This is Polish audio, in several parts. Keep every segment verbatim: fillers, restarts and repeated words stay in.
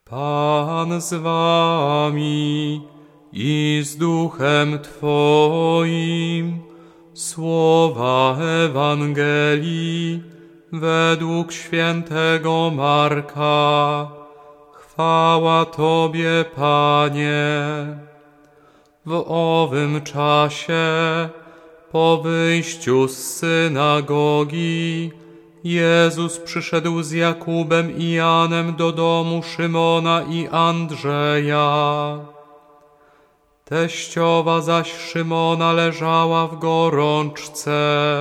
Pan z wami i z duchem Twoim. Słowa Ewangelii według świętego Marka. Chwała Tobie, Panie. W owym czasie, po wyjściu z synagogi, Jezus przyszedł z Jakubem i Janem do domu Szymona i Andrzeja. Teściowa zaś Szymona leżała w gorączce.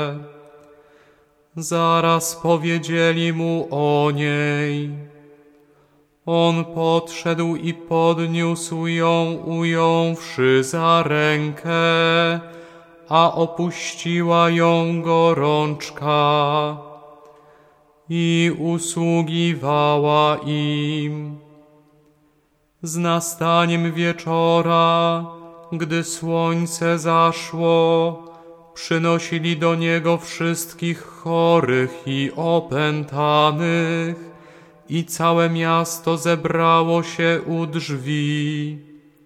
Zaraz powiedzieli mu o niej. On podszedł i podniósł ją, ująwszy za rękę, a opuściła ją gorączka i usługiwała im. Z nastaniem wieczora, gdy słońce zaszło, przynosili do niego wszystkich chorych i opętanych, i całe miasto zebrało się u drzwi.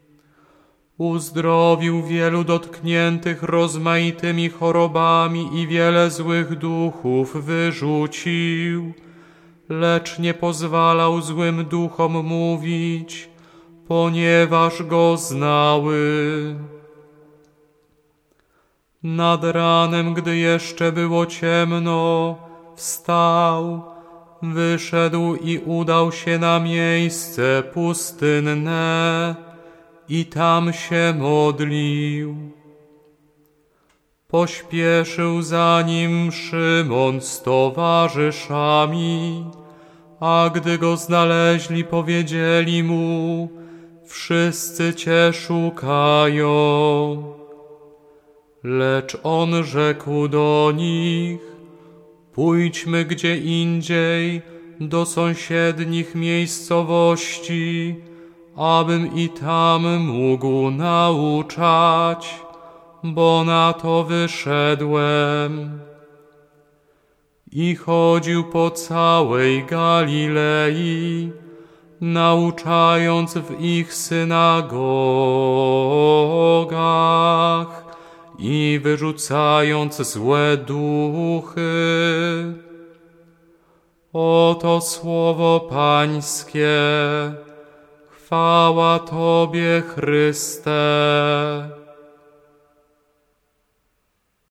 Uzdrowił wielu dotkniętych rozmaitymi chorobami i wiele złych duchów wyrzucił, lecz nie pozwalał złym duchom mówić, ponieważ go znały. Nad ranem, gdy jeszcze było ciemno, wstał, wyszedł i udał się na miejsce pustynne i tam się modlił. Pośpieszył za nim Szymon z towarzyszami, a gdy go znaleźli, powiedzieli mu: wszyscy Cię szukają. Lecz on rzekł do nich: pójdźmy gdzie indziej, do sąsiednich miejscowości, abym i tam mógł nauczać, bo na to wyszedłem. I chodził po całej Galilei, nauczając w ich synagogach i wyrzucając złe duchy. Oto słowo Pańskie. Chwała Tobie, Chryste.